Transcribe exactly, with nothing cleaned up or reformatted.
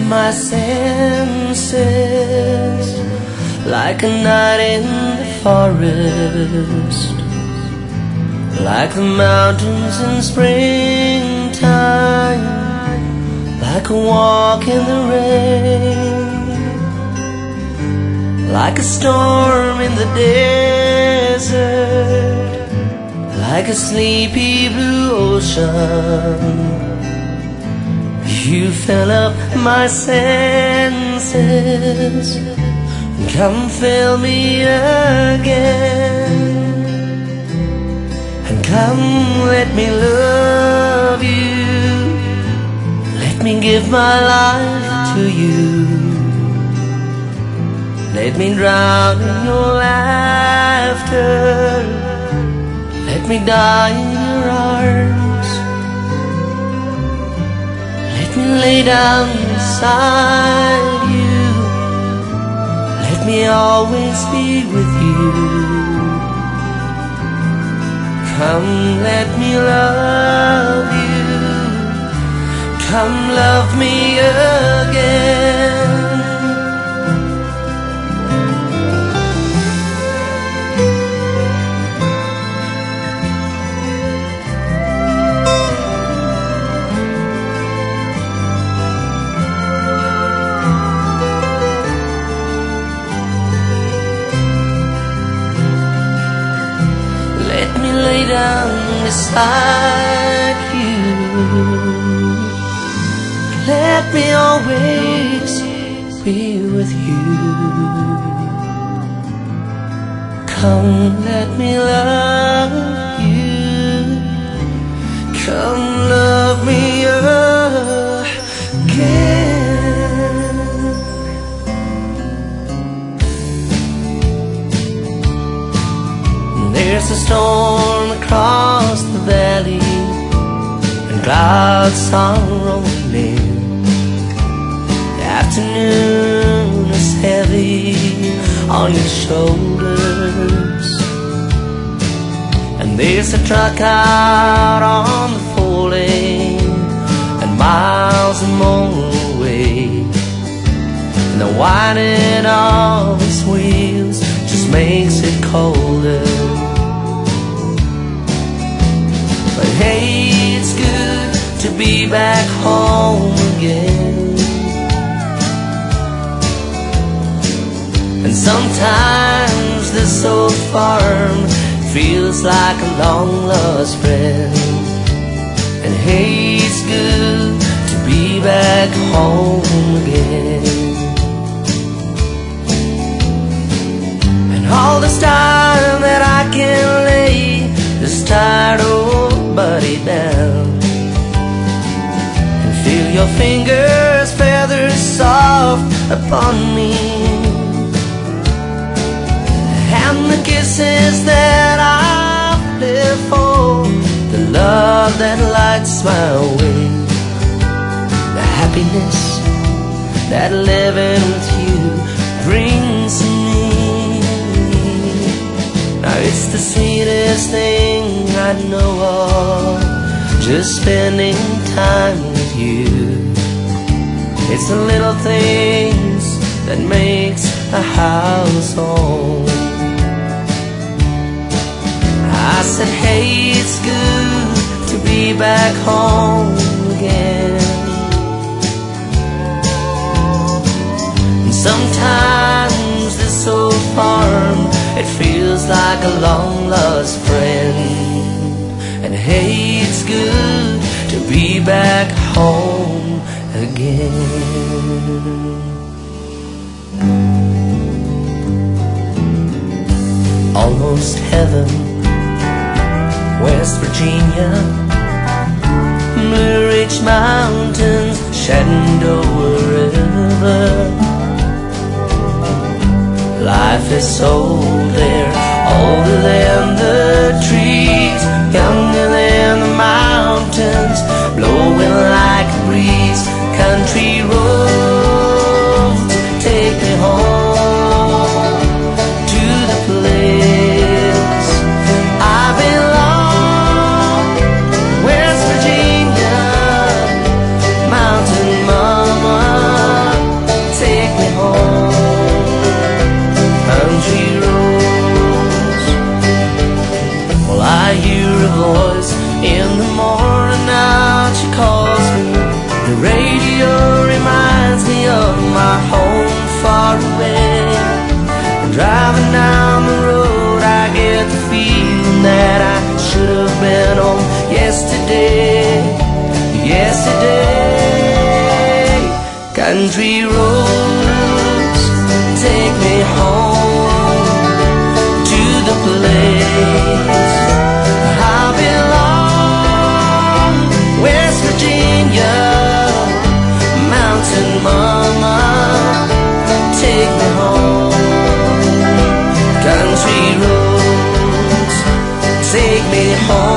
my senses like a night in the forest, like the mountains in springtime, like a walk in the rain, like a storm in the desert, like a sleepy blue ocean. You fill up my senses, come fill me again, and come let me love you, let me give my life to you, let me drown in your laughter, let me die in your arms. Let me lay down beside you, let me always be with you. Come let me love you, come love me again. Lay down beside you, let me always be with you. Come let me love you, come love me again. There's a storm across the valley, and clouds are rolling in. The afternoon is heavy on your shoulders, and there's a truck out on the four lane, and miles and more away, and the whining of its wheels just makes it colder. Hey, it's good to be back home again. And sometimes this old farm feels like a long-lost friend. And hey, it's good to be back home again. And all this time that I can lay this tired old body down and feel your fingers feathers soft upon me, and the kisses that I've lived for, the love that lights my way, the happiness that living with you brings me. Now it's the sweetest thing I know of, just spending time with you. It's the little things that makes a house home. I said, hey, it's good to be back home again. And sometimes this old farm, it feels like a long-lost friend. And hey, it's good to be back home again. Almost heaven, West Virginia, Blue Ridge Mountains, Shenandoah River. Life is so there, older than the trees, younger than the mountains, blowing like a breeze. Country roads take me home to the place I belong, West Virginia, mountain mama. feeling that I should have been home yesterday, yesterday. Country roads, take me home to the place I belong, West Virginia, mountain mama, take me home. Country roads, take me home.